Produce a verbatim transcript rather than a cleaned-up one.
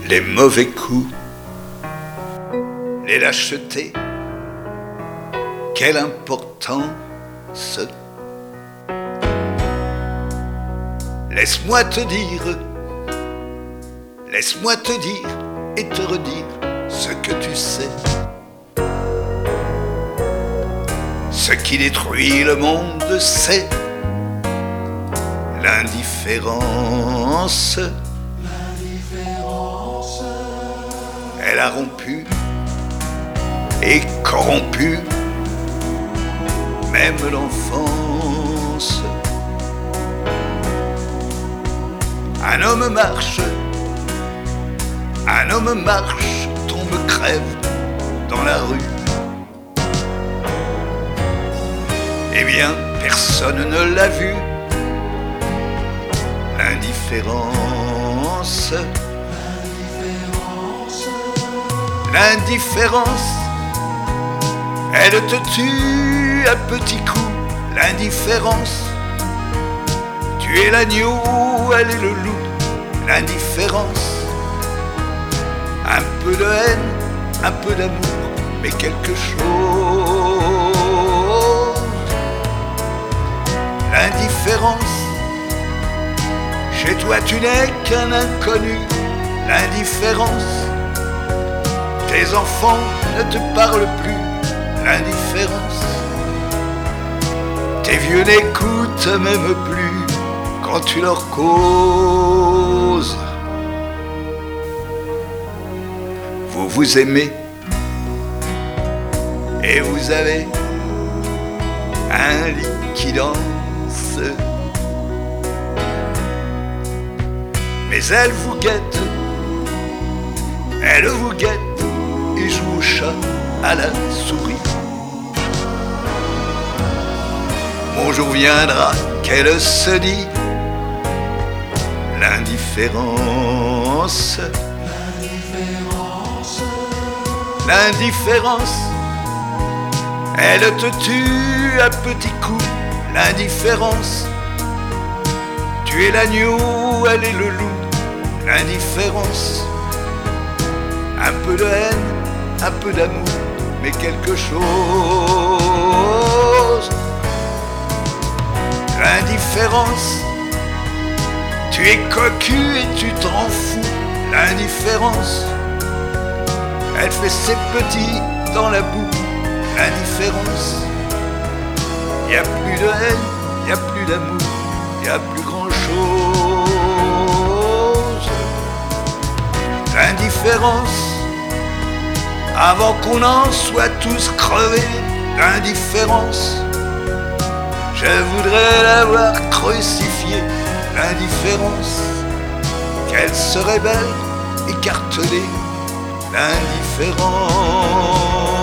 les mauvais coups, les lâchetés, quelle importance. Laisse-moi te dire, laisse-moi te dire et te redire ce que tu sais. Ce qui détruit le monde, c'est l'indifférence. L'indifférence. Elle a rompu et corrompu même l'enfance. Un homme marche, un homme marche, tombe, crève dans la rue. Eh bien, personne ne l'a vu. L'indifférence, l'indifférence, elle te tue à petits coups. L'indifférence, tu es l'agneau, elle est le loup. L'indifférence, un peu de haine, un peu d'amour, mais quelque chose. L'indifférence, chez toi tu n'es qu'un inconnu. L'indifférence, tes enfants ne te parlent plus. L'indifférence, tes vieux n'écoutent même plus quand tu leur causes. Vous vous aimez et vous avez un lit qui danse. Mais elle vous guette, elle vous guette et joue au chat, à la souris. Mon jour viendra qu'elle se dit l'indifférence. L'indifférence, l'indifférence, elle te tue à petits coups. L'indifférence, tu es l'agneau, elle est le loup. L'indifférence, un peu de haine, un peu d'amour, mais quelque chose. L'indifférence, tu es cocu et tu t'en fous. L'indifférence, elle fait ses petits dans la boue. L'indifférence, y a plus de haine, y a plus d'amour, y a plus grand chose. L'indifférence, avant qu'on en soit tous crevés d'indifférence, je voudrais l'avoir crucifiée. L'indifférence, qu'elle serait belle, écartelée. L'indifférence.